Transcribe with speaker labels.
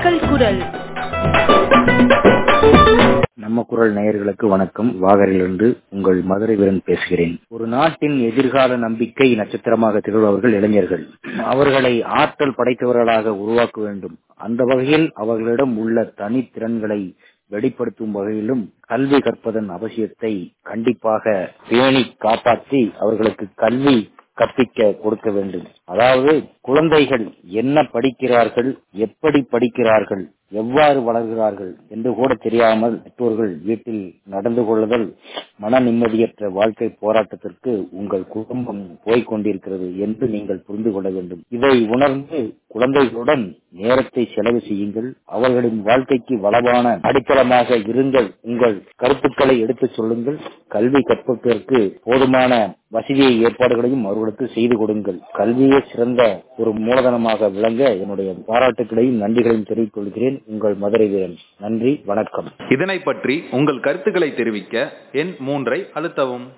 Speaker 1: மக்கள் குரல்.
Speaker 2: நம்ம குரல் நேயர்களுக்கு வணக்கம். வாகரிலிருந்து உங்கள் மதுரை வீரன் பேசுகிறேன். ஒரு நாட்டின் எதிர்கால நம்பிக்கை நட்சத்திரமாக திகழ்பவர்கள் இளைஞர்கள். அவர்களை ஆற்றல் படைத்தவர்களாக உருவாக்க வேண்டும். அந்த வகையில் அவர்களிடம் உள்ள தனித்திறன்களை வெளிப்படுத்தும் வகையிலும் கல்வி கற்பதன் அவசியத்தை கண்டிப்பாக பேணி காப்பாற்றி அவர்களுக்கு கல்வி கற்பிக்க கொடுக்க வேண்டும். அதாவது குழந்தைகள் என்ன படிக்கிறார்கள், எப்படி படிக்கிறார்கள், எவ்வாறு வளர்கிறார்கள் என்று கூட தெரியாமல் பெற்றோர்கள் வீட்டில் நடந்து கொள்ளுதல் மன நிம்மதியற்ற வாழ்க்கை போராட்டத்திற்கு உங்கள் குடும்பம் போய்கொண்டிருக்கிறது என்று நீங்கள் புரிந்து கொள்ள வேண்டும். இதை உணர்ந்து குழந்தைகளுடன் நேரத்தை செலவு செய்யுங்கள். அவர்களின் வாழ்க்கைக்கு வளமான அடித்தளமாக இருங்கள். உங்கள் கருத்துக்களை எடுத்துச் சொல்லுங்கள். கல்வி கற்பதற்கு போதுமான வசதியை ஏற்பாடுகளையும் அவர்களுக்கு செய்து கொடுங்கள். கல்வியே சிறந்த ஒரு மூலதனமாக விளங்க என்னுடைய பாராட்டுகளையும் நன்றிகளையும் தெரிவித்துக் கொள்கிறேன். உங்கள் மதுரை வீரன். நன்றி, வணக்கம்.
Speaker 3: இதனை பற்றி உங்கள் கருத்துக்களை தெரிவிக்க எண் 3 அழுத்தவும்.